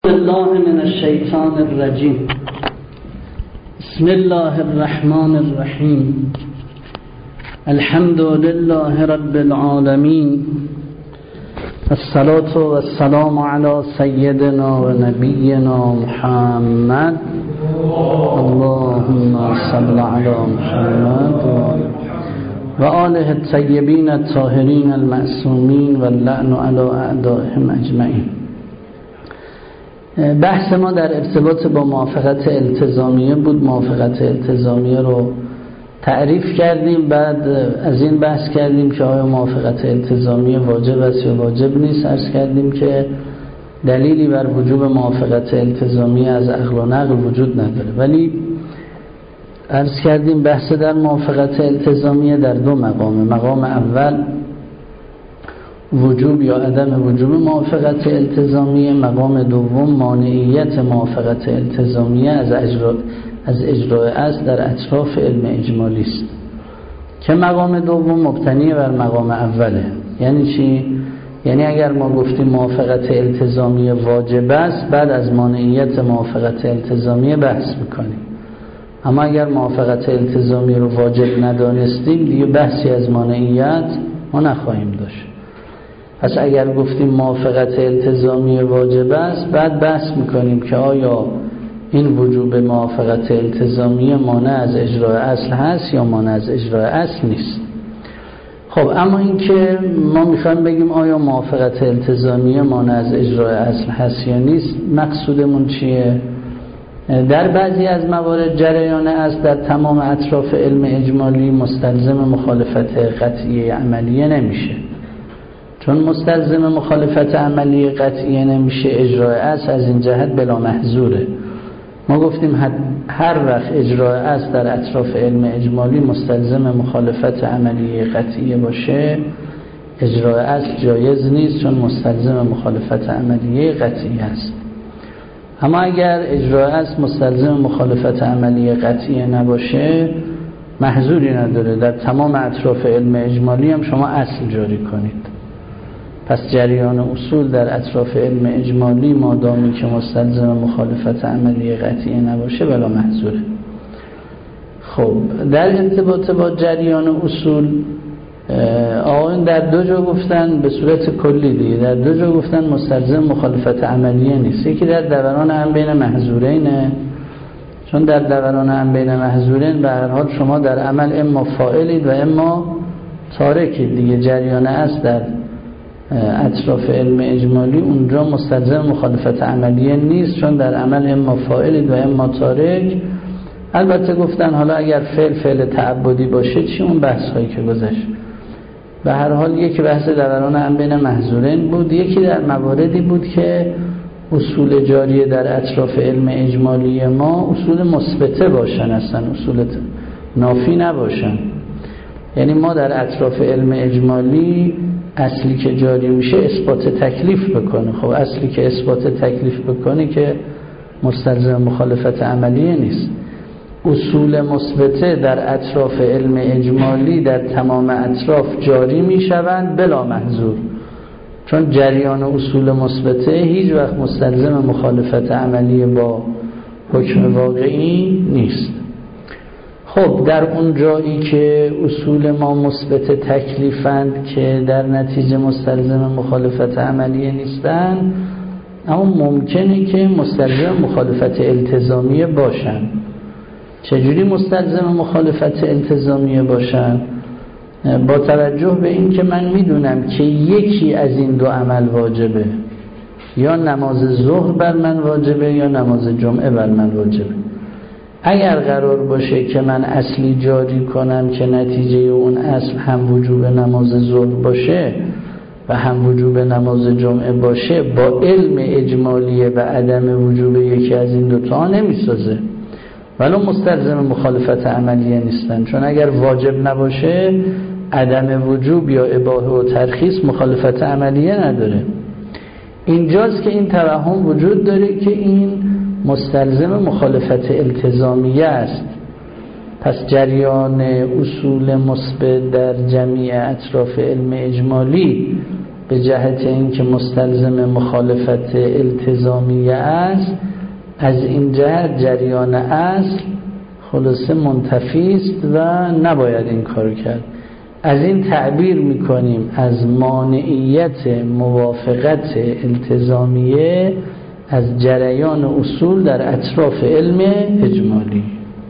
الله من الشیطان الرجیم. بسم الله الرحمن الرحیم. الحمد لله رب العالمین. الصلاة والسلام علی سیدنا و نبینا محمد. اللهم صل علی محمد و آله الطیبین الطاهرین المعصومین و اللعن علی اعدائهم اجمعین. بحث ما در ارتباط با موافقت التزامیه بود. موافقت التزامیه رو تعریف کردیم، بعد از این بحث کردیم که آیا موافقت التزامیه واجب است یا واجب نیست. عرض کردیم که دلیلی بر وجوب موافقت التزامیه از عقل و نقل وجود نداره، ولی عرض کردیم بحث در موافقت التزامیه در دو مقامه. مقام اول وجوب یا عدم وجوب موافقت التزامیه، مقام دوم مانعیت موافقت التزامیه از اجرای اصل در اطراف علم اجمالی است که مقام دوم مبتنی بر مقام اوله. یعنی چی؟ یعنی اگر ما گفتیم موافقت التزامیه واجب است، بعد از مانعیت موافقت التزامیه بحث میکنیم. اما اگر موافقت التزامیه رو واجب ندانستیم، دیگه بحثی از مانعیت ما نخواهیم داشت. پس اگر گفتیم موافقت التزامیه واجب است، بعد بحث میکنیم که آیا این وجوب موافقت التزامیه مانع از اجرای اصل هست یا مانع از اجرای اصل نیست. خب اما این که ما میخوایم بگیم آیا موافقت التزامیه مانع از اجرای اصل هست یا نیست، مقصودمون چیه؟ در بعضی از موارد جریان اصل در تمام اطراف علم اجمالی مستلزم مخالفت قطعیه عملیه نمیشه. چون مستلزم مخالفت عملی قطعیه نمیشه، اجرای اصل از این جهت بلا محظوره. ما گفتیم هر وقت اجرای اصل در اطراف علم اجمالی مستلزم مخالفت عملی قطعیه باشه، اجرای اصل جایز نیست، چون مستلزم مخالفت عملی قطعیه است. اما اگر اجرای اصل مستلزم مخالفت عملی قطعیه نباشه، محظوری نداره. در تمام اطراف علم اجمالی هم شما اصل جاری کنید. پس جریان اصول در اطراف علم اجمالی مادامی که مستلزم مخالفت عملی قطعی نباشه بلا محظوره. خب در ارتباط با جریان اصول آقایون در دو جا گفتن به صورت کلی دیگه، در دو جا گفتن مستلزم مخالفت عملیه نیست. یکی در دوران هم بین محظورینه، چون در دوران هم بین محظورین به هر حال شما در عمل اما فاعلید و اما تارکید دیگه. جریان است در اطراف علم اجمالی اونجا مستلزم مخالفت عملیه نیست، چون در عمل اما فاعلید و اما تارک. البته گفتن حالا اگر فعل تعبدی باشه چی، اون بحث هایی که گذشت. به هر حال یک بحث دوران هم بین محظورین بود، یکی در مواردی بود که اصول جاری در اطراف علم اجمالی ما اصول مثبته باشن، اصلا اصول نافی نباشن. یعنی ما در اطراف علم اجمالی اصلی که جاری میشه اثبات تکلیف بکنه. خب اصلی که اثبات تکلیف بکنه که مستلزم مخالفت عملیه نیست. اصول مثبته در اطراف علم اجمالی در تمام اطراف جاری میشوند بلا محظور، چون جریان اصول مثبته هیچ وقت مستلزم مخالفت عملیه با حکم واقعی نیست. خب در اون جایی که اصول ما مثبت تکلیفند که در نتیجه مستلزم مخالفت عملیه نیستن، اما ممکنه که مستلزم مخالفت التزامیه باشن. چجوری مستلزم مخالفت التزامیه باشن؟ با توجه به این که من میدونم که یکی از این دو عمل واجبه، یا نماز ظهر بر من واجبه یا نماز جمعه بر من واجبه. اگر قرار باشه که من اصلی جاری کنم که نتیجه اون اصل هم وجوب نماز ظهر باشه و هم وجوب نماز جمعه باشه، با علم اجمالیه و عدم وجوب یکی از این دوتا نمیسازه، ولو مستلزم مخالفت عملیه نیستن. چون اگر واجب نباشه عدم وجوب یا اباحه و ترخیص مخالفت عملیه نداره. اینجاست که این توهم وجود داره که این مستلزم مخالفت التزامیه است. پس جریان اصول مثبت در جمیع اطراف علم اجمالی به جهت اینکه مستلزم مخالفت التزامیه است، از این جهت جریان اصل خلاصه منتفی است و نباید این کارو کرد. از این تعبیر میکنیم از مانعیت موافقت التزامیه از جریان اصول در اطراف علم اجمالی.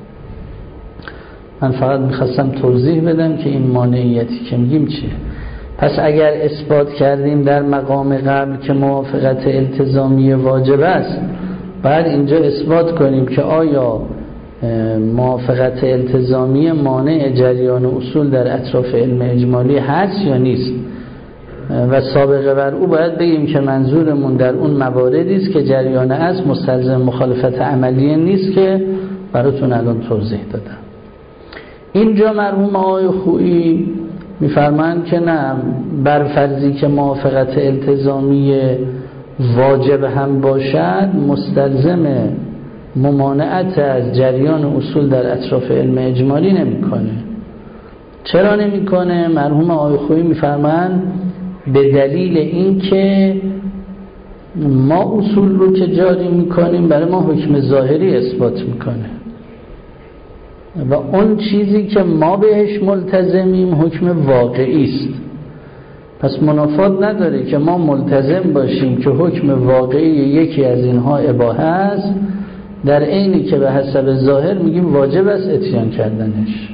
من فقط میخواستم توضیح بدم که این مانعیتی که میگیم چیه. پس اگر اثبات کردیم در مقام قبل که موافقت التزامیه واجب است، بعد اینجا اثبات کنیم که آیا موافقت التزامیه مانع جریان اصول در اطراف علم اجمالی هست یا نیست. و سابقه بر او باید بگیم که منظورمون در اون مواردی است که جریان اصل مستلزم مخالفت عملیه نیست که براتون الان توضیح دادم. اینجا مرحوم آقای خویی میفرمایند که نه، بر فرضی که موافقت التزامیه واجب هم باشد مستلزم ممانعت از جریان اصول در اطراف علم اجمالی نمیکنه. چرا نمیکنه؟ مرحوم آقای خویی میفرمایند به دلیل این که ما اصول رو که جاری میکنیم برای ما حکم ظاهری اثبات میکنه و اون چیزی که ما بهش ملتزمیم حکم واقعی است. پس منافات نداره که ما ملتزم باشیم که حکم واقعی یکی از اینها اباحه است، در عینی که به حسب ظاهر میگیم واجب است اتیان کردنش.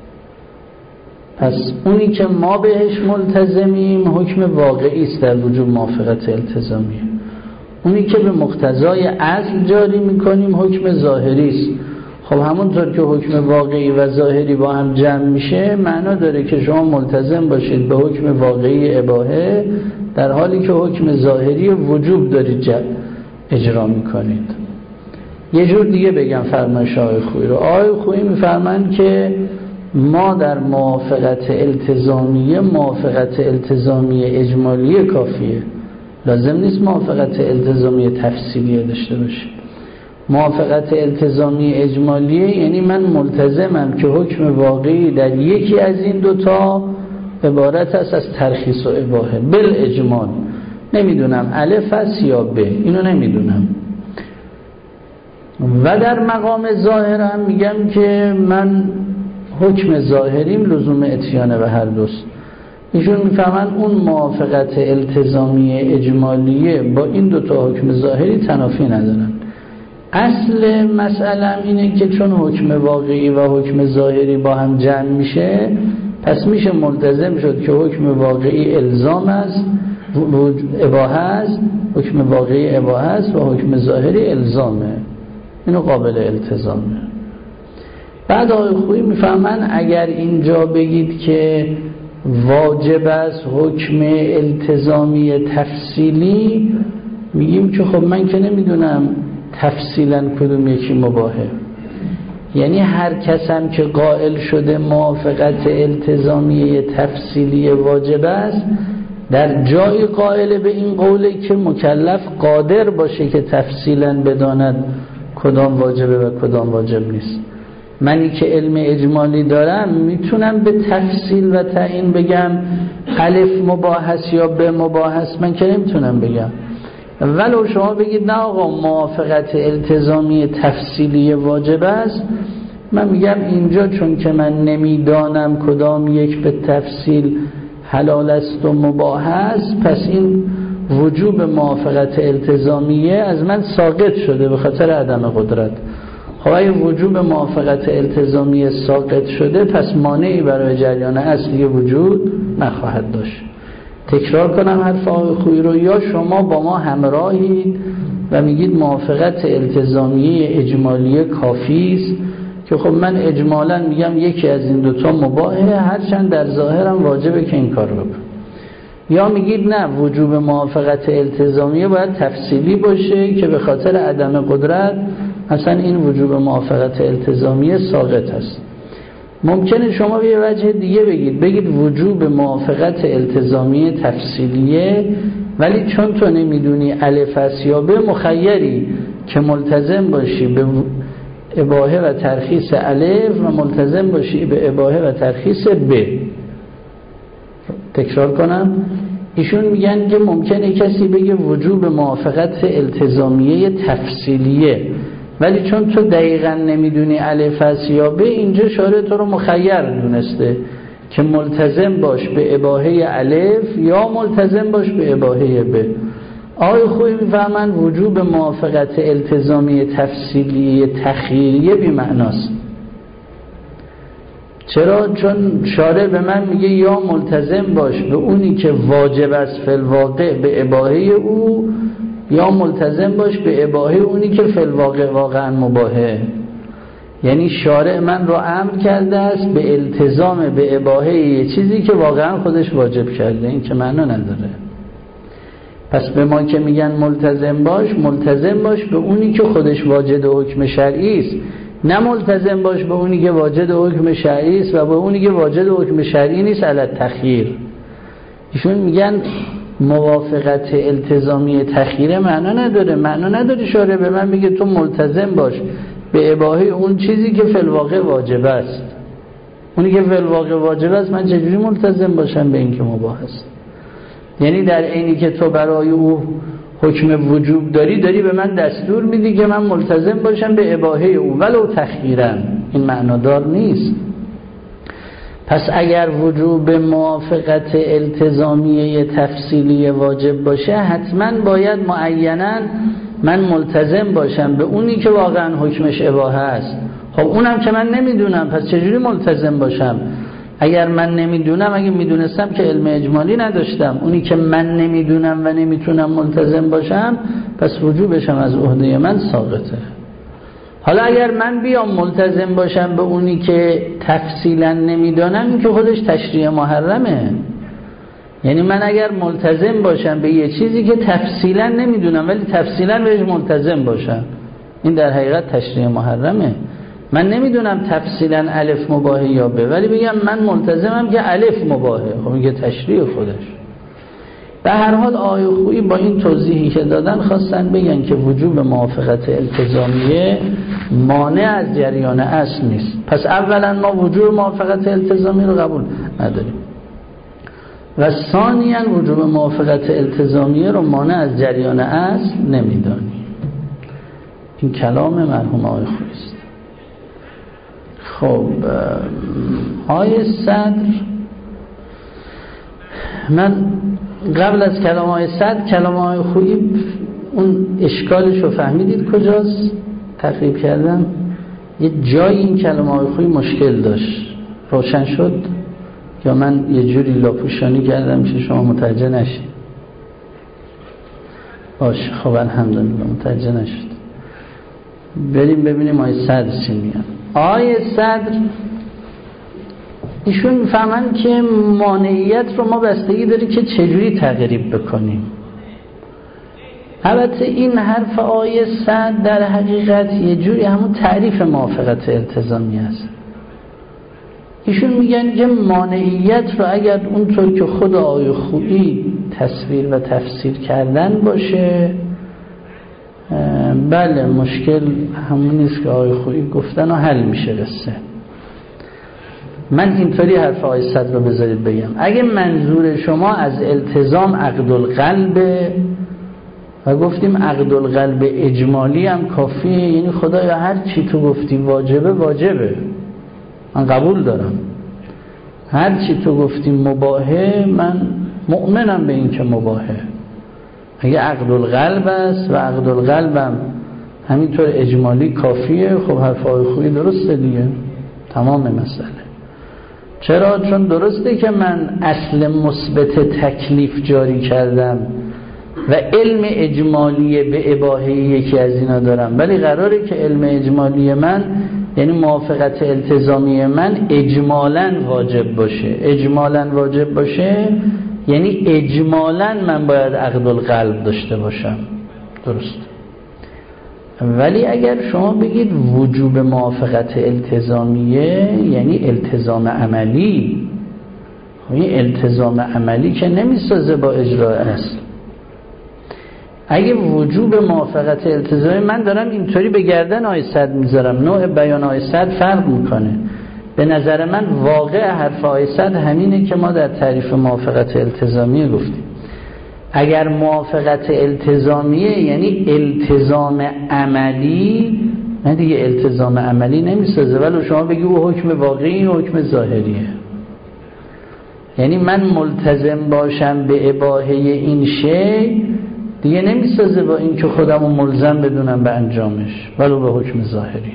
پس اونی که ما بهش ملتزمیم حکم واقعی است در وجود موافقت التزامیه. اونی که به مقتضای اصل جاری میکنیم حکم ظاهری است. خب همونطور که حکم واقعی و ظاهری با هم جمع میشه، معنا داره که شما ملتزم باشید به حکم واقعی اباحه در حالی که حکم ظاهری وجوب دارید اجرا میکنید. یه جور دیگه بگم فرمایش آقای خویی رو. آقای خویی میفرمایند که ما در موافقت التزامیه اجمالیه کافیه، لازم نیست موافقت التزامیه تفصیلیه داشته باشیم. موافقت التزامی اجمالیه یعنی من ملتزمم که حکم واقعی در یکی از این دوتا عبارت است از ترخیص و اباحه بالاجمال. نمیدونم الف است یا ب، اینو نمیدونم. و در مقام ظاهرم میگم که من حکم ظاهریم لزوم اتیانه به هر دوست. ایشون میفهمن اون موافقت التزامی اجمالیه با این دوتا حکم ظاهری تنافی ندارن. اصل مسئله اینه که چون حکم واقعی و حکم ظاهری با هم جمع میشه، پس میشه ملتزم شد که حکم واقعی الزام است، اباحه است، حکم واقعی اباحه است و حکم ظاهری الزامه. اینو قابل التزامه. بعد آقای خویی میفهمن اگر اینجا بگید که واجب است حکم التزامی تفصیلی، میگیم که خب من که نمیدونم تفصیلا کدوم یکی مباحه. یعنی هر کسم که قائل شده موافقت التزامی تفصیلی واجب است، در جای قائل به این قوله که مکلف قادر باشه که تفصیلا بداند کدام واجبه و کدام واجب نیست. منی که علم اجمالی دارم میتونم به تفصیل و تعیین بگم الف مباح است یا ب مباح است؟ من که نمیتونم بگم. ولو شما بگید نه آقا موافقت التزامی تفصیلی واجب است، من میگم اینجا چون که من نمیدانم کدام یک به تفصیل حلال است و مباح است، پس این وجوب موافقت التزامیه از من ساقط شده به خاطر عدم قدرت. خب اگه وجوب موافقت التزامیه ساقط شده، پس مانعی برای جریان اصلی وجود نخواهد داشت. تکرار کنم حرف آقای خویی رو، یا شما با ما همراهید و میگید موافقت التزامیه اجمالیه کافی است که خب من اجمالا میگم یکی از این دوتا مباحه، هرچند در ظاهرم واجبه که این کار رو بکنم. یا میگید نه، وجوب موافقت التزامیه باید تفصیلی باشه که به خاطر عدم قدرت اصلا این وجوب موافقت التزامیه ساقط است. ممکنه شما به یه وجه دیگه بگید وجوب موافقت التزامی تفصیلیه، ولی چون تو نمیدونی الف است یا ب، مخیری که ملتزم باشی به اباحه و ترخیص الف و ملتزم باشی به اباحه و ترخیص ب. تکرار کنم، ایشون میگن که ممکنه کسی بگه وجوب موافقت التزامیه تفصیلیه، ولی چون تو دقیقا نمیدونی الف است یا ب، اینجا شارع تو رو مخیر دونسته که ملتزم باش به اباحه الف یا ملتزم باش به اباحه ب. آقای خویی میفهمن وجوب موافقت التزامیه تفصیلیه تخییریه بی معناست. چرا؟ چون شارع به من میگه یا ملتزم باش به اونی که واجب است فی الواقع به اباحه او، یا ملتزم باش به اباحه اونی که فی الواقع واقعا مباحه. یعنی شارع من رو امر کرده است به التزام به اباحه یه چیزی که واقعا خودش واجب کرده. این که معنا نداره. پس به ما که میگن ملتزم باش به اونی که خودش واجد حکم شرعی است، نه ملتزم باش به اونی که واجد حکم شرعی است و به اونی که واجد حکم شرعی نیست علی التخییر. ایشون میگن موافقت التزامی تخییره معنا نداره. شارع به من میگه تو ملتزم باش به اباحه اون چیزی که فی الواقع واجب است. اونی که فی الواقع واجب است من چجوری ملتزم باشم به این که مباح است؟ یعنی در عینی که تو برای او حکم وجوب داری به من دستور میدی که من ملتزم باشم به اباحه او ولو تخییراً. این معنادار نیست. پس اگر وجوب موافقت التزامیه تفصیلی واجب باشه، حتما باید معیناً من ملتزم باشم به اونی که واقعا حکمش اباحه است. خب اونم که من نمیدونم، پس چجوری ملتزم باشم؟ اگر من نمیدونم، اگه میدونستم که علم اجمالی نداشتم، اونی که من نمیدونم و نمیتونم ملتزم باشم، پس وجوبشم از عهده من ساقطه. حالا اگر من بیام ملتزم باشم به اونی که تفصیلا نمیدونم، این که خودش تشریع محرمه. یعنی من اگر ملتزم باشم به یه چیزی که تفصیلا نمیدونم ولی تفصیلا بهش ملتزم باشم، این در حقیقت تشریع محرمه. من نمیدونم تفصیلا الف مباحه یا ب، ولی بگم من ملتزمم که الف مباحه، خب میگه تشریع خودش. به هر حال آقای خویی با این توضیحی که دادن خواستن بگن که وجوب موافقت التزامیه مانع از جریان اصل نیست. پس اولا ما وجوب موافقت التزامی رو قبول نداریم و ثانیاً وجوب موافقت التزامیه رو مانع از جریان اصل نمیدانیم. این کلام مرحوم آقای خویی است. خب آقای صدر، من قبل از کلام آقای صدر کلام آقای خویی اون اشکالش رو فهمیدید کجاست؟ تقریب کردم یه جایی این کلام آقای خویی مشکل داشت. روشن شد یا من یه جوری لاپوشانی کردم که شما متوجه نشید؟ باشه، خب الحمدلله متوجه نشد. بریم ببینیم آقای صدر چی میگن. آقای صدر ایشون فهمن که مانعیت رو ما بستگی داره که چجوری تقریب بکنیم. البته این حرف آقای صدر در حقیقت یه جوری همون تعریف موافقت التزامی است. ایشون میگن که مانعیت رو اگر اونطور که خود آقای خویی تصویر و تفسیر کردن باشه، بله مشکل همون نیست که آقای خویی گفتن و حل میشه قصه. من اینطوری حرف آقای صدر رو بذارید بگم. اگه منظور شما از التزام عقد القلب و گفتیم عقد القلب اجمالی هم کافیه، یعنی خدایا هر چی تو گفتی واجبه واجبه، من قبول دارم. هر چی تو گفتی مباحه، من مؤمنم به این که مباحه. اگه عقد القلب است و عقد القلبم همینطور اجمالی کافیه، خب حرف آقای خویی درسته دیگه، تمام مسئله. چرا؟ چون درسته که من اصل مثبت تکلیف جاری کردم و علم اجمالی به اباحه یکی از اینا دارم، ولی قراره که علم اجمالی من یعنی موافقت التزامی من اجمالاً واجب باشه. اجمالاً واجب باشه یعنی اجمالاً من باید عقد القلب داشته باشم، درست. ولی اگر شما بگید وجوب موافقت التزامیه یعنی التزام عملی، این التزام عملی که نمیسازه با اجرای اصل. اگه وجوب موافقت التزامی، من دارم اینطوری به گردن آقای صدر میذارم، نوع بیان آقای صدر فرق میکنه. به نظر من واقع حرف آقای صدر همینه که ما در تعریف موافقت التزامی گفتیم. اگر موافقت التزامیه یعنی التزام عملی، نه دیگه التزام عملی نمیسازه. ولی شما بگی او حکم واقعی حکم ظاهریه، یعنی من ملتزم باشم به اباحه این شی دیگه نمیسازه با این که خودمو ملزم بدونم به انجامش ولو به حکم ظاهری.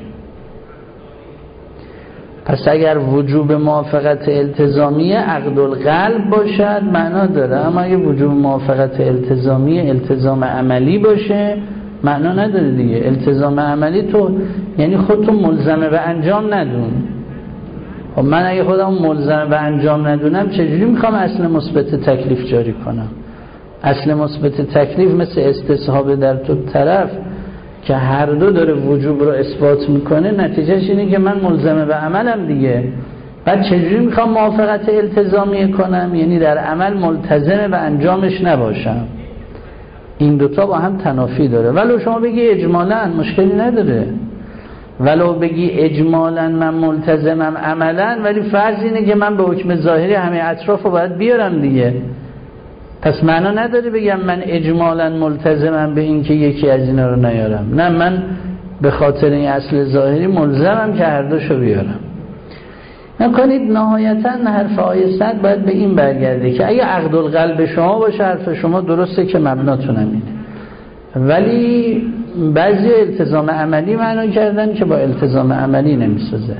پس اگر وجوب موافقت التزامیه عقد القلب باشد معنا داره، اما اگه وجوب موافقت التزامیه التزام عملی باشه معنا نداره دیگه. التزام عملی تو یعنی خودتو ملزم به انجام ندون. خب من اگه خودم ملزم به انجام ندونم چجوری میخوام اصل مثبت تکلیف جاری کنم؟ اصل مثبت تکلیف مثل استصحاب در دو طرف که هر دو داره وجوب رو اثبات میکنه، نتیجهش اینه که من ملزم به عملم دیگه. بعد چجوری میخوام موافقت التزامیه کنم؟ یعنی در عمل ملتزم به انجامش نباشم. این دوتا با هم تنافی داره. ولو شما بگی اجمالاً مشکلی نداره، ولو بگی اجمالاً من ملتزمم عملاً، ولی فرض اینه که من به حکم ظاهری همه اطراف رو باید بیارم دیگه. پس معنا نداره بگم من اجمالاً ملتزمم به این که یکی از اینا رو نیارم. نه، من به خاطر این اصل ظاهری ملزمم که هر دوشو بیارم. نکنید نهایتاً حرف آیه 100 باید به این برگرده که اگه عقد القلب شما باشه حرف شما درسته که مبناتون اینه، ولی بعضی التزام عملی معنا کردن که با التزام عملی نمیسازه.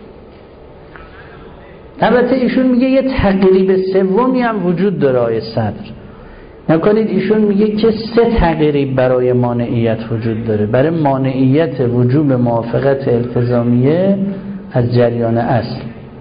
البته ایشون میگه یه تقریب سومی هم وجود داره آیه صدر. نکنید ایشون میگه که 3 تقریب برای مانعیت وجود داره، برای مانعیت وجوب موافقت التزامیه از جریان اصل.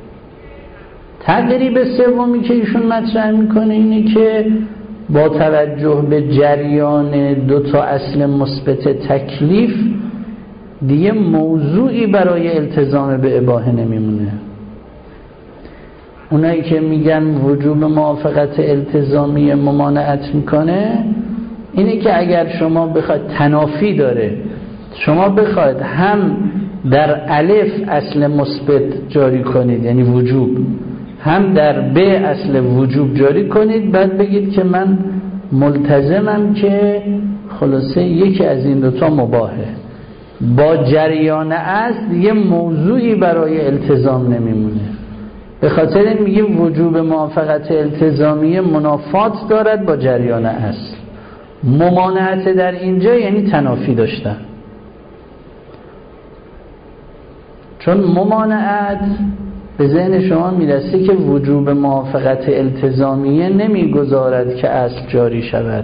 تقریب سومی که ایشون مطرح میکنه اینه که با توجه به جریان 2 اصل مثبت تکلیف دیگه موضوعی برای التزام به اباحه نمیمونه. اونایی که میگن وجوب موافقت التزامی ممانعت میکنه اینه که اگر شما بخواید تنافی داره، شما بخواید هم در الف اصل مثبت جاری کنید یعنی وجوب، هم در ب اصل وجوب جاری کنید، بعد بگید که من ملتزمم که خلاصه یکی از این 2 مباحه، با جریان اصل یه موضوعی برای التزام نمیمونه. به خاطر این میگیم وجوب موافقت التزامیه منافات دارد با جریان اصل. ممانعت در اینجا یعنی تنافی داشتن، چون ممانعت به ذهن شما میرسه که وجوب موافقت التزامیه نمیگذارد که اصل جاری شود،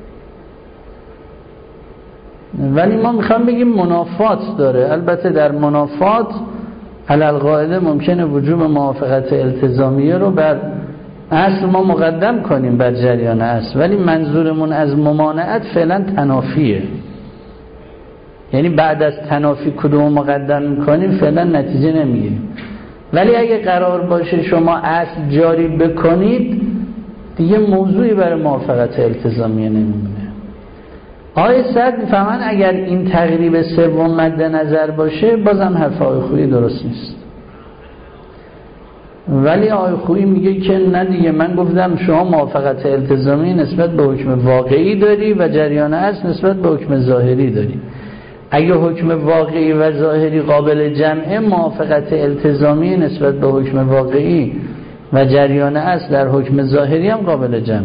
ولی ما میخوام بگیم منافات داره. البته در منافات علالقاعده ممکنه وجوب موافقت التزامیه رو بر اصل ما مقدم کنیم بر جریان اصل، ولی منظورمون از ممانعت فعلا تنافیه. یعنی بعد از تنافی کدوم مقدم میکنیم فعلا نتیجه نمیگیریم، ولی اگه قرار باشه شما اصل جاری بکنید دیگه موضوعی برای موافقت التزامیه نمیمونه. آیه 100 میفهمن اگر این تقریب سوم مد نظر باشه بازم حرف آیه خویی درست نیست. ولی آیه خویی میگه که نه دیگه، من گفتم شما موافقت التزامی نسبت به حکم واقعی داری و جریان اصل نسبت به حکم ظاهری داری. اگه حکم واقعی و ظاهری قابل جمعه، موافقت التزامی نسبت به حکم واقعی و جریان اصل در حکم ظاهری هم قابل جمعه.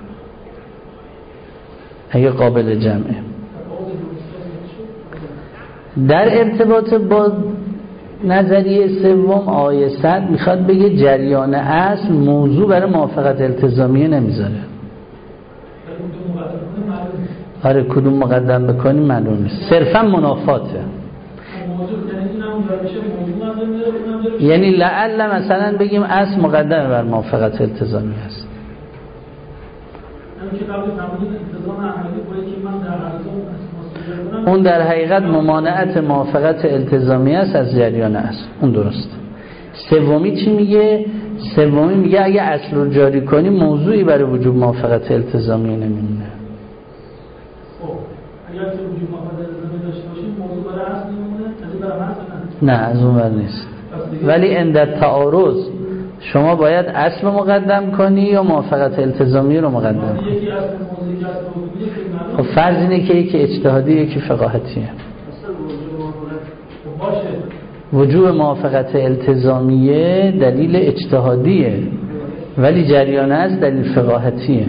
اگه قابل جمعه در ارتباط با نظریه سوم آیه 100 میخواد بگه جریان اصل موضوع برای موافقت التزامیه نمیذاره. آره کدوم مقدم بکنی معلوم نیست، صرفا منافاته. یعنی لعل مثلا بگیم اصل مقدم بر موافقت التزامی هست. اون در حقیقت ممانعت موافقت التزامی است از جریان اصل. اون درست. سومی چی میگه؟ سومی میگه اگه اصل رو جاری کنی موضوعی برای وجوب موافقت التزامی نمیمونه. اگر وجوب موافقت التزامی داشته باشیم موضوع برای اصل نمیمونه، از این برای اصل نه از اون ور نیست. ولی عند تعارض شما باید اصل رو مقدم کنی یا موافقت التزامی رو مقدم کنی؟ خب فرض اینه که یکی اجتهادی یکی فقاهتیه. وجوب موافقت التزامیه دلیل اجتهادیه ولی جریان از دلیل فقاهتیه.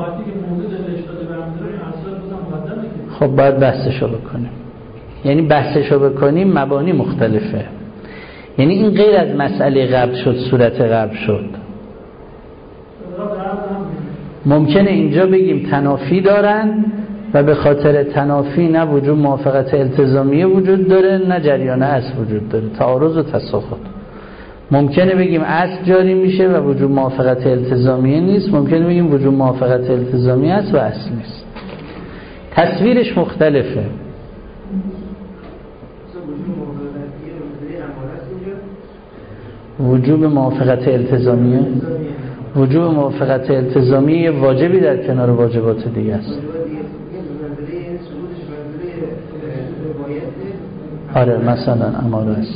خب باید بحثشو بکنیم. یعنی بحثشو بکنیم مبانی مختلفه. یعنی این غیر از مسئله قبل شد، صورت قبل شد. ممکنه اینجا بگیم تنافی دارن و به خاطر تنافی نه وجود موافقت التزامیه وجود داره نه جریان اصل وجود داره، تعارض و تساقط. ممکنه بگیم اصل جاری میشه و وجود موافقت التزامیه نیست، ممکنه بگیم وجود موافقت التزامیه است و اصل نیست. تصویرش مختلفه. وجوب موافقت التزامیه، وجوب موافقت التزامیه واجبی در کنار واجبات دیگه است. آره مثلا اماره است.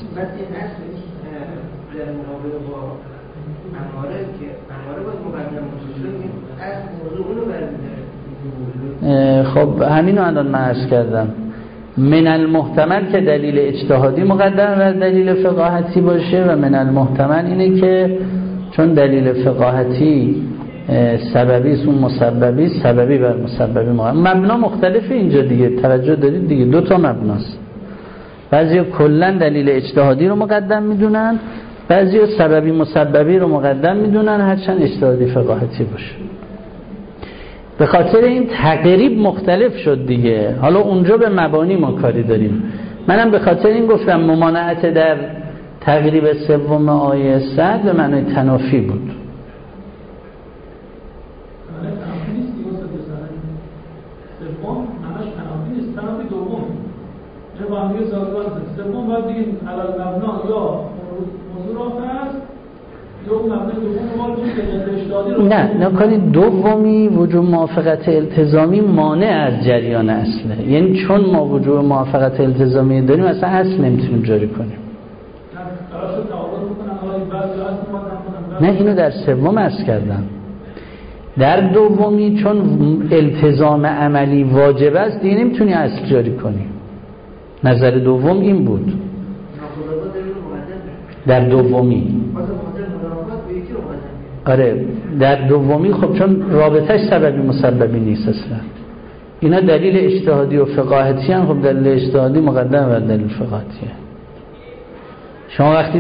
خب همینو الان من عرض کردم. من المحتمل که دلیل اجتهادی مقدم بر دلیل فقاهتی باشه و من المحتمل اینه که چون دلیل فقاهتی سببی است اون مسببی، سببی بر مسببی مبنا مختلفه اینجا دیگه. توجه دارید دیگه، دو تا مبناست. بعضی کلا دلیل اجتهادی رو مقدم میدونن، بعضی سببی مسببی رو مقدم میدونن هرچند اجتهادی فقاهتی باشه. به خاطر این تقریب مختلف شد دیگه. حالا اونجا به مبانی ما کاری داریم. منم به خاطر این گفتم ممانعت در تقریب سوم آیه 100 به معنای تنافی بود. نه نکنید دومی وجوب موافقت التزامی مانع از جریان اصله. یعنی چون ما وجوب موافقت التزامی داریم اصلا اصل نمیتونیم جاری کنیم. نه اینو در سوم عرض کردم. در دومی چون التزام عملی واجب است دیگه نمیتونی اصل جاری کنی. نظر دوم این بود. در دومی آره در دومی خب چون رابطش سببی مسببی نیست اصلا. اینا دلیل اجتهادی و فقاهتی هن. خب دلیل اجتهادی مقدم بر دلیل فقاهتیه. شما وقتی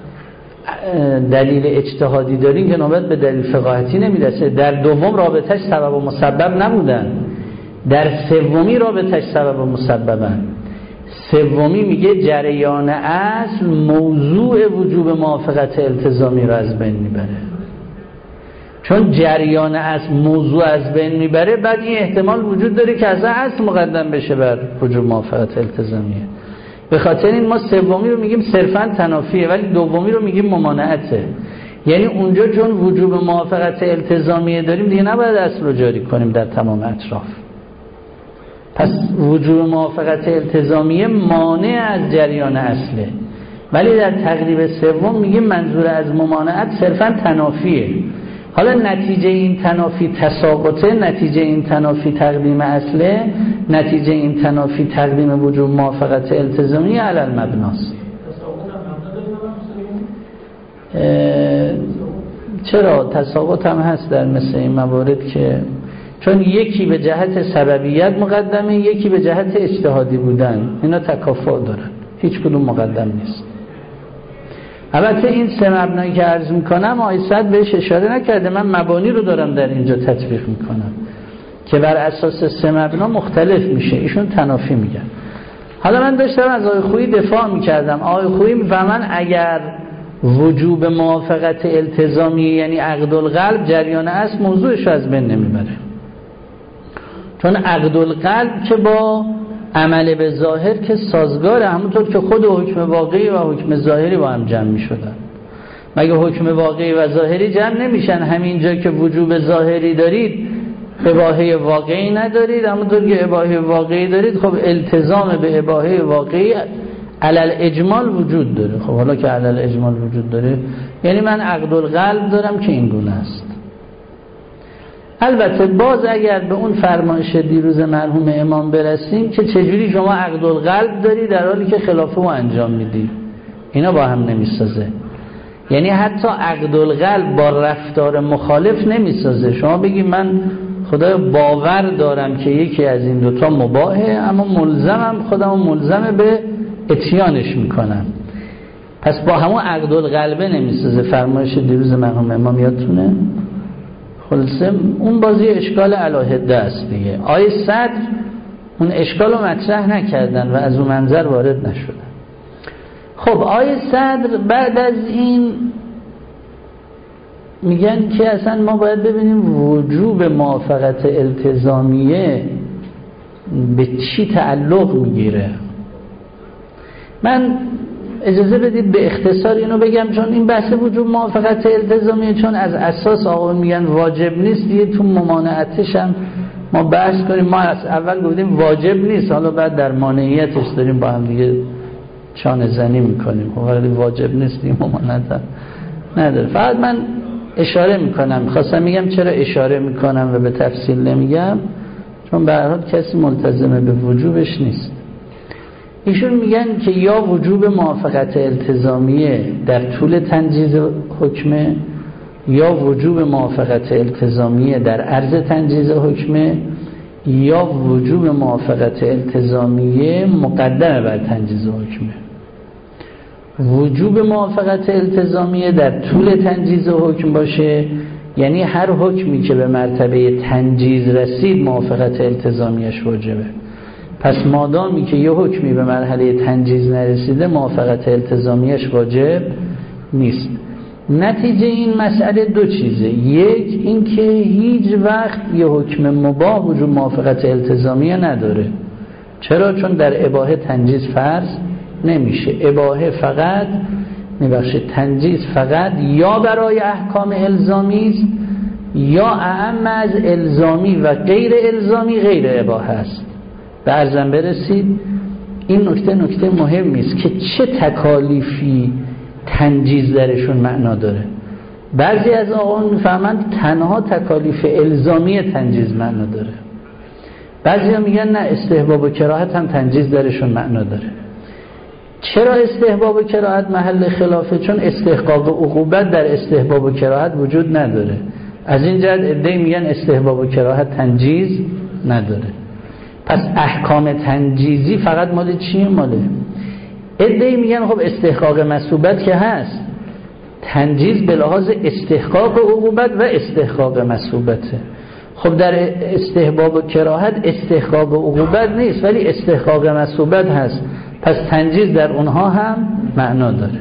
دلیل اجتهادی دارین که نوبت به دلیل فقاهتی نمیرسه. در دوم رابطش سبب و مسبب نبودن، در سومی رابطش سبب و مسببن. سومی میگه جریان اصل موضوع وجوب موافقت التزامی رو از بین میبره. چون جریان اصل موضوع از بین میبره بعد این احتمال وجود داره که از اصل مقدم بشه بر وجوب موافقت التزامیه. به خاطر این ما سومی رو میگیم صرفا تنافیه ولی دومی رو میگیم ممانعته. یعنی اونجا چون وجوب موافقت التزامیه داریم دیگه نباید اصل رو جاری کنیم در تمام اطراف. پس وجوب موافقت التزامیه مانع از جریان اصله. ولی در تقریب سوم میگیم منظور از ممانعت صرفا تنافیه. حالا نتیجه این تنافی تساقطه، نتیجه این تنافی تقدیم اصله، نتیجه این تنافی تقدیم وجوب موافقت التزامی علی المبناست. چرا تساقط هم هست در مثل این موارد که چون یکی به جهت سببیت مقدمه یکی به جهت اجتهادی بودن، اینا تکافؤ دارن، هیچ کدوم مقدم نیست. البته این سه مبنایی که عرض میکنم آیه بهش اشاره نکرده، من مبانی رو دارم در اینجا تطبیق میکنم که بر اساس سه مبنا مختلف میشه، ایشون تنافی میگن. حالا من داشتم از آیه خویی دفاع میکردم. آیه خویی میفهمن اگر وجوب موافقت التزامی یعنی عقد القلب جریان اصل موضوعش از بین نمیبره، چون عقد القلب که با عمل به ظاهر که سازگاره، همونطور که خود حکم واقعی و حکم ظاهری با هم جمع می شدن. مگه حکم واقعی و ظاهری جمع نمیشن؟ همینجا که وجوب ظاهری دارید اباحه واقعی ندارید، همونطور که اباحه واقعی دارید خب التزام به اباحه واقعی علل اجمال وجود داره. خب حالا که علل اجمال وجود داره یعنی من عقد القلب دارم که این گونه است. البته باز اگر به اون فرمایش دیروز مرحوم امام برسیم که چجوری شما عقد القلب داری در حالی که خلافه رو انجام میدی، اینا با هم نمیسازه. یعنی حتی عقد القلب با رفتار مخالف نمیسازه. شما بگی من خدای باور دارم که یکی از این دوتا مباهه اما ملزمم، خودم ملزم به اتیانش میکنم، پس با همون عقد القلبه نمیسازه. فرمایش دیروز مرحوم امام یادتونه؟ خلاصه اون بازی اشکال علاهده است دیگه. آیه صدر اون اشکال رو مطرح نکردن و از اون منظر وارد نشدن. خب آیه صدر بعد از این میگن که اصلا ما باید ببینیم وجوب موافقت التزامیه به چی تعلق میگیره. من اجازه بدید به اختصار اینو بگم، چون این بحث وجوب موافقت التزامیه چون از اساس آقا میگن واجب نیست دیگه، تو ممانعتش هم ما بحث کنیم. ما از اول گفتیم واجب نیست، حالا بعد در مانعیتش داریم با هم دیگه چانه زنی میکنیم. خب ولی واجب نیست دیگه، ممانعت نداره. فقط من اشاره میکنم، خواستم میگم چرا اشاره میکنم و به تفصیل نمیگم، چون به هر حال کسی ملتزم به وجوبش نیست. ایشون میگن که یا وجوب موافقت التزامیه در طول تنجیز حکمه، یا وجوب موافقت التزامیه در عرض تنجیز حکمه، یا وجوب موافقت التزامیه مقدمه بر تنجیز حکمه. وجوب موافقت التزامیه در طول تنجیز حکم باشه، یعنی هر حکمی که به مرتبه تنجیز رسید موافقت التزامیش واجبه. پس مادامی که یه حکمی به مرحله تنجیز نرسیده موافقت التزامیش واجب نیست. نتیجه این مسئله دو چیزه. یک این که هیچ وقت یه حکم مباح وجود موافقت التزامیه نداره. چرا؟ چون در اباحه تنجیز فرض نمیشه. اباحه فقط تنجیز فقط یا برای احکام الزامی است یا اعم از الزامی و غیر الزامی غیر اباحه است. به عرضم برسید این نکته مهمی است که چه تکالیفی تنجیز درشون معنا داره. بعضی از آقایان میفهمند تنها تکالیف الزامی تنجیز معنا داره، بعضی ها میگن نه استحباب و کراهت هم تنجیز درشون معنا داره. چرا استحباب و کراهت محل خلافه؟ چون استحقاق عقوبت در استحباب و کراهت وجود نداره. از این جهت عده‌ای میگن استحباب و کراهت تنجیز نداره. پس احکام تنجیزی فقط مال چیه؟ ماله. عده‌ای میگن خب استحقاق مثوبت که هست، تنجیز به لحاظ استحقاق عقوبت و استحقاق مثوبته. خب در استحباب و کراهت استحقاق عقوبت نیست ولی استحقاق مثوبت هست، پس تنجیز در اونها هم معنا داره.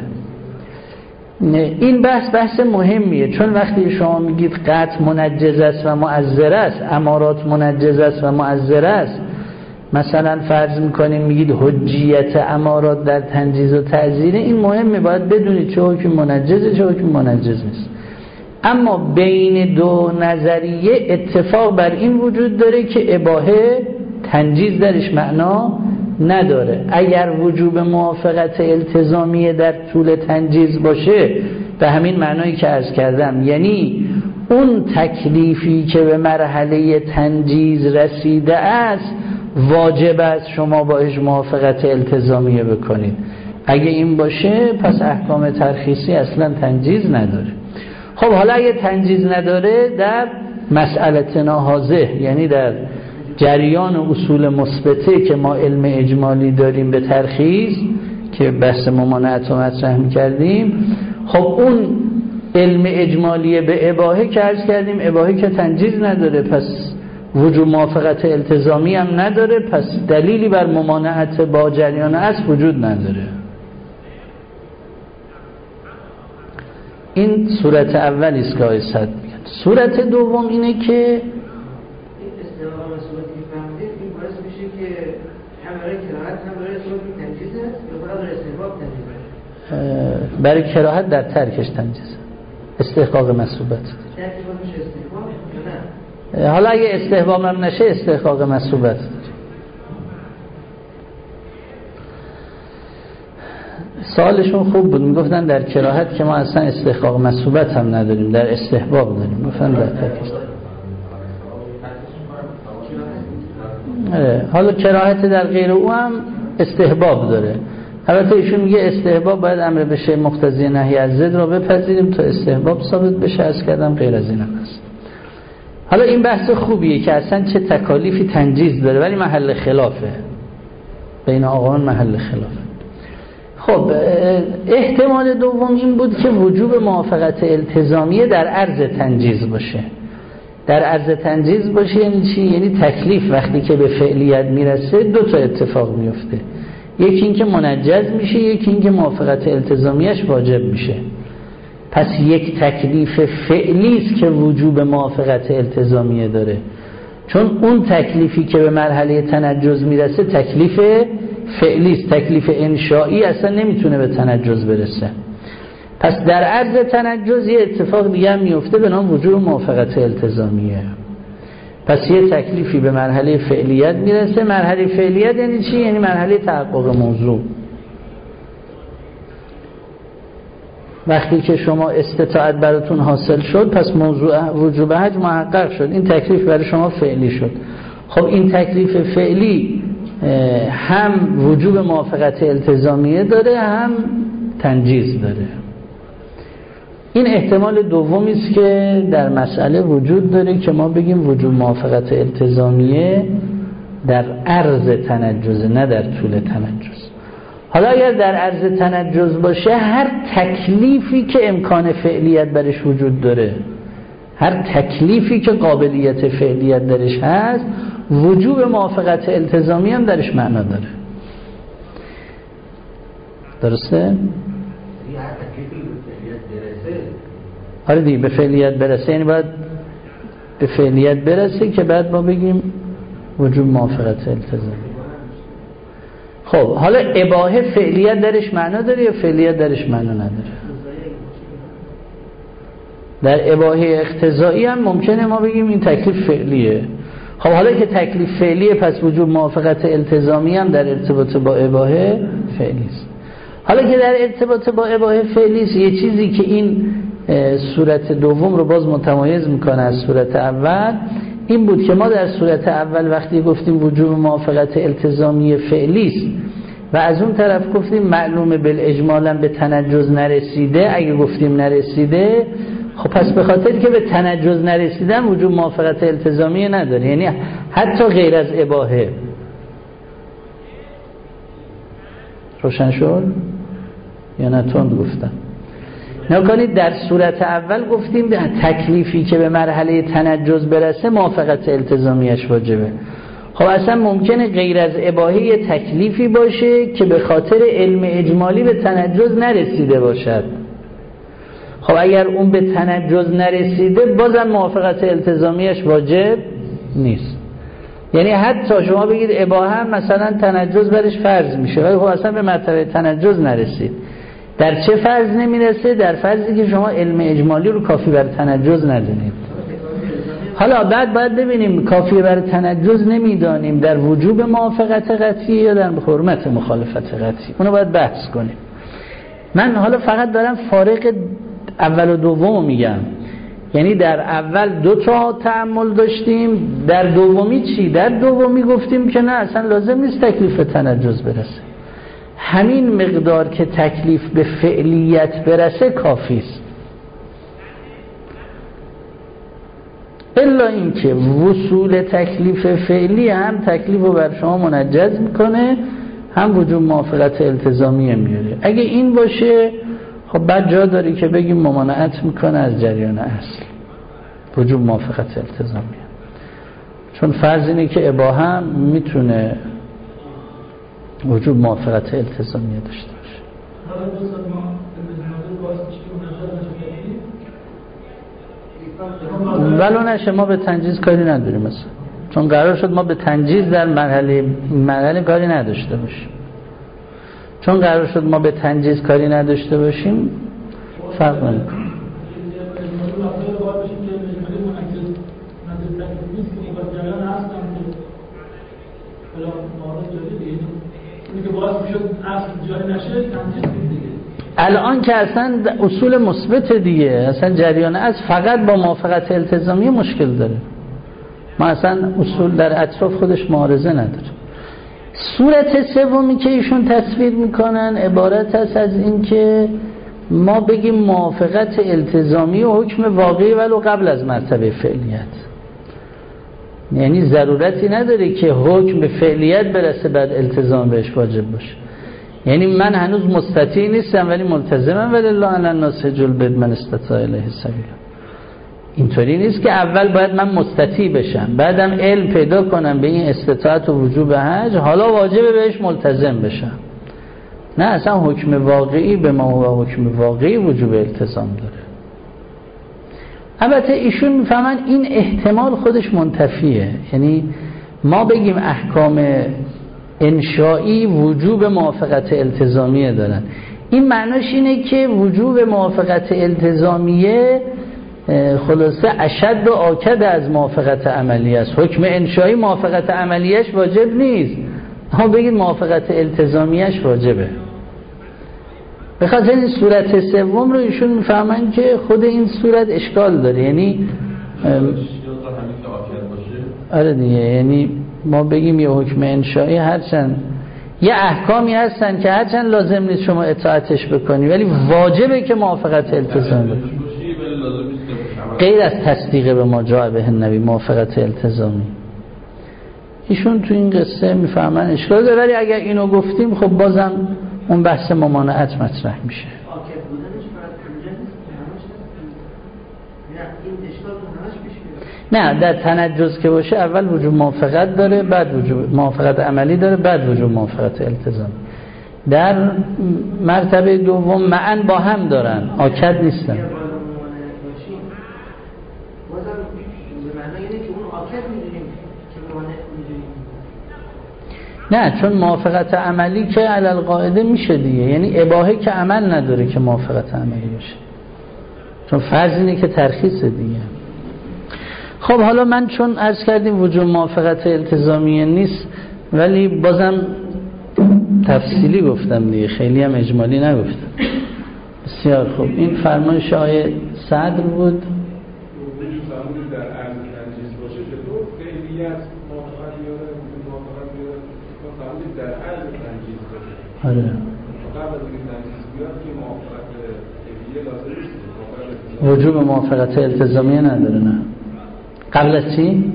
این بحث مهمیه، چون وقتی شما میگید قطع منجز است و معذر است، امارات منجز است و معذر است، مثلا فرض میکنیم میگید حجیت امارات در تنجیز و تعزیره، این مهمه، باید بدونید چه حکم منجزه چه حکم منجز نیست. اما بین دو نظریه اتفاق بر این وجود داره که اباحه تنجیز درش معنا نداره. اگر وجوب موافقت التزامیه در طول تنجیز باشه به همین معنایی که عرض کردم، یعنی اون تکلیفی که به مرحله تنجیز رسیده است واجب است شما باش موافقت التزامیه بکنید. اگه این باشه پس احکام ترخیصی اصلا تنجیز نداره. خب حالا اگه تنجیز نداره در مسئلتنا هازه، یعنی در جریان اصول مثبته که ما علم اجمالی داریم به ترخیص که بحث ممانعت رو مطرح می‌کردیم، خب اون علم اجمالی به اباحه که عرض کردیم اباحه که تنجیز نداره، پس وجوب موافقت التزامی هم نداره، پس دلیلی بر ممانعت با جریان اصل وجود نداره. این صورت اولی است که آیه 100 میگن. صورت دوم اینه که استحقاق مسئولیتی که فهمیدید این باعث میشه که هم برای کراهت هم برای صورت تنجیز است یا فقط برای استحقاق تنجیز است؟ برای کراهت در ترکش تنجیز، استحقاق مسئولیت ترکش میشه استحقاق یا نه؟ حالا اگه استحباب هم نشه استحقاق مسئولیت. سوالشون خوب بود، میگفتن در کراهت که ما اصلا استحقاق مثوبت هم نداریم، در استحباب داریم. گفتن در تکلیف. حالا کراهت در غیر او هم استحباب داره. البته ایشون میگه استحباب باید امر به شیء مقتضی نهی از ضد را بپذیریم تا استحباب ثابت بشه. از کردم غیر از این هم هست. حالا این بحث خوبیه که اصلا چه تکالیفی تنجیز داره، ولی محل خلافه بین آقایان، محل خلافه. خب احتمال دوم این بود که وجوب موافقت التزامیه در عرض تنجیز باشه. در عرض تنجیز باشه یعنی چی؟ یعنی تکلیف وقتی که به فعلیت میرسه دو تا اتفاق میفته. یکی این که منجز میشه، یکی این که موافقت التزامیش واجب میشه. پس یک تکلیف فعلی است که وجوب موافقت التزامیه داره، چون اون تکلیفی که به مرحله تنجز میرسه تکلیف فعلی است. تکلیف انشائی اصلا نمیتونه به تنجز برسه. پس در عرض تنجز یه اتفاق دیگه هم میفته به نام وجوب موافقت التزامیه. پس یه تکلیفی به مرحله فعلیت میرسه. مرحله فعلیت یعنی چی؟ یعنی مرحله تحقق موضوع. وقتی که شما استطاعت براتون حاصل شد، پس موضوع وجوب حج محقق شد. این تکلیف برای شما فعلی شد. خب این تکلیف فعلی هم وجوب موافقت التزامیه داره، هم تنجیز داره. این احتمال دومی است که در مسئله وجود داره که ما بگیم وجوب موافقت التزامیه در عرض تنجز، نه در طول تنجز. حالا اگر در عرض تنجز باشه، هر تکلیفی که امکان فعلیت برش وجود داره، هر تکلیفی که قابلیت فعلیت درش هست، وجوب موافقت التزامی هم درش معنا داره. درسته؟ آره دیگه، به فعلیت برسه یعنی باید به فعلیت برسه که بعد ما بگیم وجوب موافقت التزامی. خب حالا اباحه فعلیت درش معنا داره یا فعلیت درش معنا نداره؟ در اباحه اقتضایی هم ممکنه ما بگیم این تکلیف فعلیه. خب حالا که تکلیف فعلیه، پس وجوب موافقت التزامی هم در ارتباط با اباحه فعلی است. حالا که در ارتباط با اباحه فعلی است، یه چیزی که این صورت دوم رو باز متمایز میکنه از صورت اول این بود که ما در صورت اول وقتی گفتیم وجوب موافقت التزامی فعلی است و از اون طرف گفتیم معلومه بالاجمالا به تنجز نرسیده، اگه گفتیم نرسیده، خب پس به خاطر که به تنجز نرسیدن وجوب موافقت التزامی نداره، یعنی حتی غیر از اباحه. روشن شد؟ یا نه تند گفتم؟ نکنید در صورت اول گفتیم تکلیفی که به مرحله تنجز برسه موافقت التزامیش واجبه. خب اصلا ممکنه غیر از اباحه یه تکلیفی باشه که به خاطر علم اجمالی به تنجز نرسیده باشد. خب اگر اون به تنجز نرسیده، بازم موافقت التزامیش واجب نیست. یعنی حتی شما بگید اباحه هم مثلا تنجز برش فرض میشه، ولی خب اصلا به مرتبه تنجز نرسید. در چه فرض نمیرسه؟ در فرضی که شما علم اجمالی رو کافی بر تنجز ندونید. حالا بعد باید ببینیم کافی بر تنجز نمیدانیم در وجوب موافقت قطعی یا در حرمت مخالفت قطعی، اونو باید بحث کنیم. من حالا فقط دارم فارق اول و دوم میگم، یعنی در اول دو تا تأمل داشتیم، در دومی چی؟ در دومی گفتیم که نه، اصلا لازم نیست تکلیف تنجز برسه، همین مقدار که تکلیف به فعلیت برسه کافی است. الا اینکه وصول تکلیف فعلی هم تکلیف رو بر شما منجز میکنه، هم وجوب موافقت التزامی میاره. اگه این باشه، خب بعد جا داری که بگیم ممانعت میکنه از جریان اصل وجوب موافقت التزامی، چون فرض اینه که اباحه هم میتونه وجوب موافقت التزامی داشته باشه. ولو نشه ما به تنجیز کاری نداریم مثلا، چون قرار شد ما به تنجیز در مرحله کاری نداشته باشیم. چون قرار شد ما به تنجیز کاری نداشته باشیم فرق نمیکنه. باز میشد اصل جاری نشه تنجیز دیگه. الان که اصلا اصول مثبت دیگه، اصلا جریان از فقط با موافقت التزامی مشکل داره. ما اصلا اصول در اطراف خودش معارضه نداره. صورت سومی که ایشون تصویر میکنن عبارت است از این که ما بگیم موافقت التزامی و حکم واقعی ولو قبل از مرتبه فعلیت، یعنی ضرورتی نداره که حکم به فعلیت برسه بعد التزام بهش واجب باشه. یعنی من هنوز مستطیع نیستم ولی ملتزمم، ولله علی الناس حج البیت من استطاع الیه سبیلا. اینطوری نیست که اول باید من مستطیع بشم بعدم علم پیدا کنم به این استطاعت و وجوب حج حالا واجبه بهش ملتزم بشم. نه، اصلا حکم واقعی به ما و حکم واقعی وجوب التزام داره. البته ایشون میفهمن این احتمال خودش منتفیه، یعنی ما بگیم احکام انشائی وجوب موافقت التزامیه دارن، این معناش اینه که وجوب موافقت التزامیه خلاصه اشد و آکد از موافقت عملی است. حکم انشائی موافقت عملیش واجب نیست، اما بگید موافقت التزامیش واجبه. بخاطر این صورت سوم رو ایشون میفهمن که خود این صورت اشکال داره، یعنی آره دیگه، یعنی ما بگیم یه حکم انشائی هرچند یه احکامی هستن که هرچند لازم نیست شما اطاعتش بکنی ولی واجبه که موافقت التزام بکنی، غیر از تصدیق به ما جاء به النبی موافقت التزامی. ایشون تو این قصه میفهمن اشکال داره، ولی اگر اینو گفتیم خب بازم اون بحث ممانعت مطرح میشه. نه، در تنجز که باشه اول وجوب موافقت داره بعد وجوب موافقت عملی داره بعد وجوب موافقت التزام. در مرتبه دوم معن با هم دارن، آکد نیستن. نه، چون موافقت عملی که علی القاعده میشه دیگه، یعنی اباحه که عمل نداره که موافقت عملی باشه، چون فرض اینه که ترخیصه دیگه. خب حالا من چون عرض کردیم وجوب موافقت التزامیه نیست ولی بازم تفصیلی گفتم دیگه، خیلی هم اجمالی نگفتم. بسیار خوب، این فرمایش آیه صدر بود. آره. وجوب موافقت التزامیه نداره. نه قبل از چی؟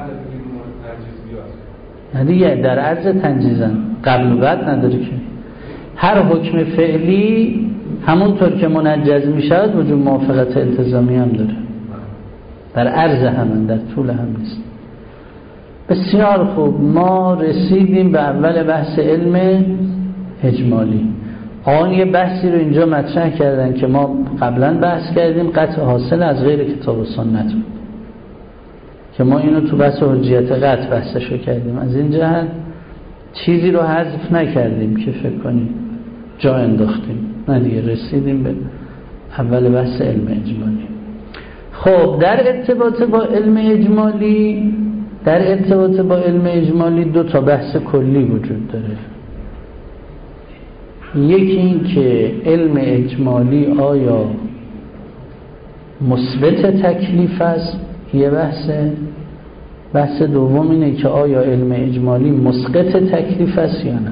نه دیگه، در عرض تنجیزن، قبل و بعد نداره که. هر حکم فعلی همونطور که منجز می شود وجوب موافقت التزامی هم داره، در عرض همون، در طول هم نیست. بسیار خوب، ما رسیدیم به اول بحث علم اجمالی. آن یه بحثی رو اینجا مطرح کردن که ما قبلا بحث کردیم، قطع حاصل از غیر کتاب و سنت بود که ما اینو تو بحث حجیت قطع بحثشو کردیم. از این جهت چیزی رو حذف نکردیم که فکر کنیم جا انداختیم، نه دیگه، رسیدیم به اول بحث علم اجمالی. خب در ارتباط با علم اجمالی دو تا بحث کلی وجود داره. یکی این که علم اجمالی آیا مثبت تکلیف است، یه بحث دوم اینه که آیا علم اجمالی مسقط تکلیف است یا نه.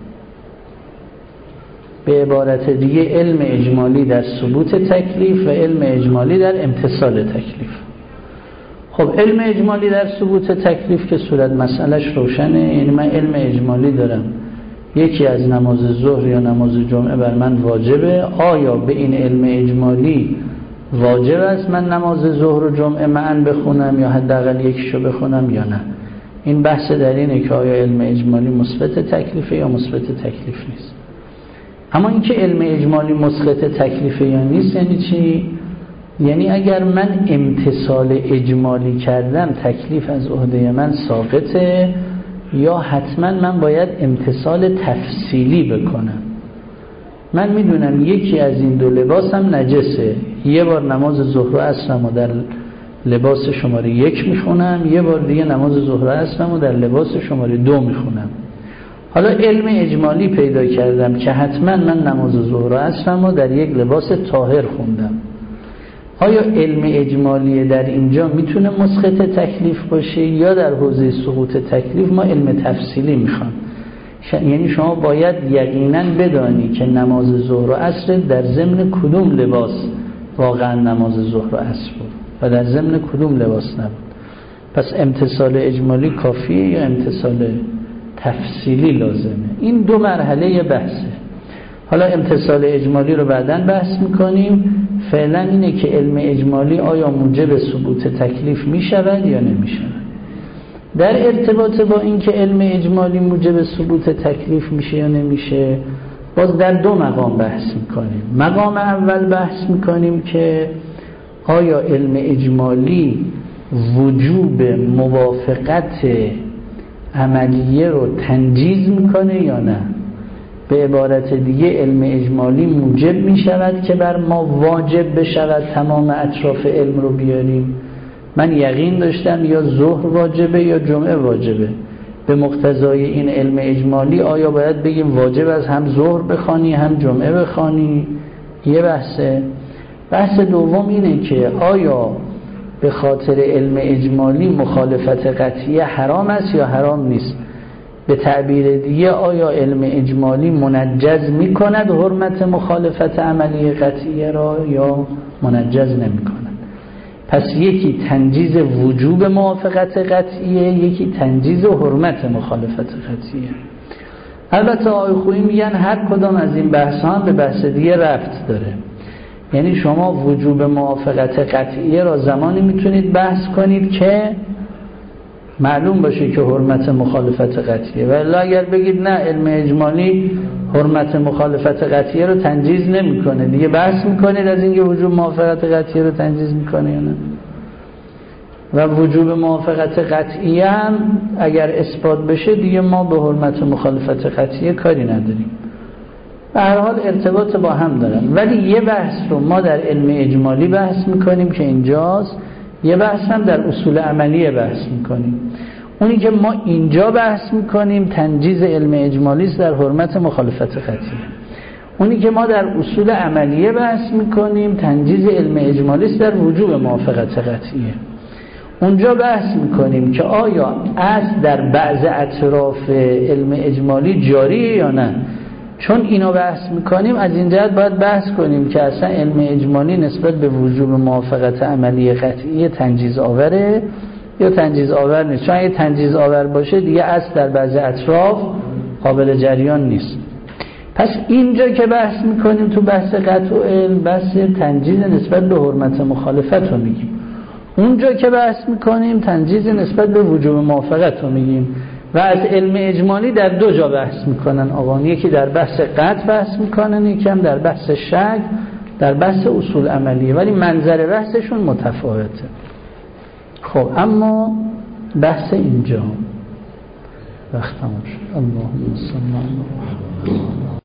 به عبارت دیگه علم اجمالی در ثبوت تکلیف و علم اجمالی در امتثال تکلیف. خب علم اجمالی در ثبوت تکلیف که صورت مسئلهش روشنه، یعنی من علم اجمالی دارم یکی از نماز ظهر یا نماز جمعه بر من واجبه، آیا به این علم اجمالی واجب است من نماز ظهر و جمعه معاً بخونم یا حداقل یکیشو بخونم یا نه. این بحث در اینه که آیا علم اجمالی مثبت تکلیفه یا مثبت تکلیف نیست. اما اینکه علم اجمالی مسقط تکلیفه یا نیست یعنی چی؟ یعنی اگر من امتثال اجمالی کردم تکلیف از عهده من ساقطه یا حتما من باید امتثال تفصیلی بکنم. من میدونم یکی از این دو لباسم نجسه، یه بار نماز ظهر و عصرم در لباس شماره 1 میخونم، یه بار دیگه نماز ظهر و عصرم در لباس شماره 2 میخونم. حالا علم اجمالی پیدا کردم که حتما من نماز ظهر و عصرم رو در یک لباس طاهر خوندم. آیا علم اجمالی در اینجا میتونه مسقط تکلیف باشه یا در حوزه سقوط تکلیف ما علم تفصیلی میخوام؟ یعنی شما باید یقینا بدانی که نماز ظهر و عصر در ضمن کدوم لباس واقعا نماز ظهر و عصر بود و در ضمن کدوم لباس نبود. پس امتثال اجمالی کافیه یا امتثال تفصیلی لازمه؟ این دو مرحله بحثه. حالا امتثال اجمالی رو بعداً بحث میکنیم. فعلا اینه که علم اجمالی آیا موجب ثبوت تکلیف میشود یا نمیشود. در ارتباط با این که علم اجمالی موجب ثبوت تکلیف میشه یا نمیشه، باز در دو مقام بحث میکنیم. مقام اول بحث میکنیم که آیا علم اجمالی وجوب موافقت عملیه رو تنجیز میکنه یا نه. به عبارت دیگه علم اجمالی موجب میشود که بر ما واجب بشود تمام اطراف علم رو بیاریم. من یقین داشتم یا ظهر واجبه یا جمعه واجبه. به مقتضای این علم اجمالی آیا باید بگیم واجب از هم ظهر بخوانی هم جمعه بخوانی؟ یه بحثه. بحث دوم اینه که آیا به خاطر علم اجمالی مخالفت قطعیه حرام است یا حرام نیست. به تعبیر دیگه آیا علم اجمالی منجز می کند حرمت مخالفت عملی قطعیه را یا منجز نمی کند. پس یکی تنجیز وجوب موافقت قطعیه، یکی تنجیز حرمت مخالفت قطعیه. البته آقای خویی میگن هر کدام از این بحث ها هم به بحث دیگه ربط داره. یعنی شما وجوب موافقت قطعیه را زمانی میتونید بحث کنید که معلوم باشه که حرمت مخالفت قطعیه. ولی اگر بگید نه علم اجمالی حرمت مخالفت قطعیه رو تنجیز نمیکنه، دیگه بحث میکنید از اینکه وجوب موافقت قطعیه رو تنجیز میکنه یا نه. و وجوب موافقت قطعیه هم اگر اثبات بشه دیگه ما به حرمت مخالفت قطعیه کاری نداریم. به هر حال ارتباط با هم دارن. ولی یه بحث رو ما در علم اجمالی بحث میکنیم که اینجاست، یه بحث هم در اصول عملیه بحث میکنیم. اونی که ما اینجا بحث میکنیم تنجیز علم اجمالی است در حرمت مخالفت قطعیه. اونی که ما در اصول عملیه بحث میکنیم تنجیز علم اجمالی است در وجوب موافقت قطعیه. اونجا بحث میکنیم که آیا اصل در بعض اطراف علم اجمالی جاریه یا نه. چون اینو بحث میکنیم از این جهت باید بحث کنیم که اصلا علم اجمالی نسبت به وجوب موافقت عملی قطعی تنجیز آوره یا تنجیز آور نیست. چون اگه تنجیز آور باشه دیگه اصل در بعضی اطراف قابل جریان نیست. پس اینجا که بحث میکنیم تو بحث قطع و علم بحث تنجیز نسبت به حرمت مخالفت رو میگیم. اونجا که بحث میکنیم تنجیز نسبت به وجوب موافقت رو میگیم. و از علم اجمالی در دو جا بحث میکنن آقان. یکی در بحث قطع بحث میکنن، یکی هم در بحث شک، در بحث اصول عملیه. ولی منظر بحثشون متفاوته. خب اما بحث اینجا وقت تمام شد. اللهم صل علی محمد.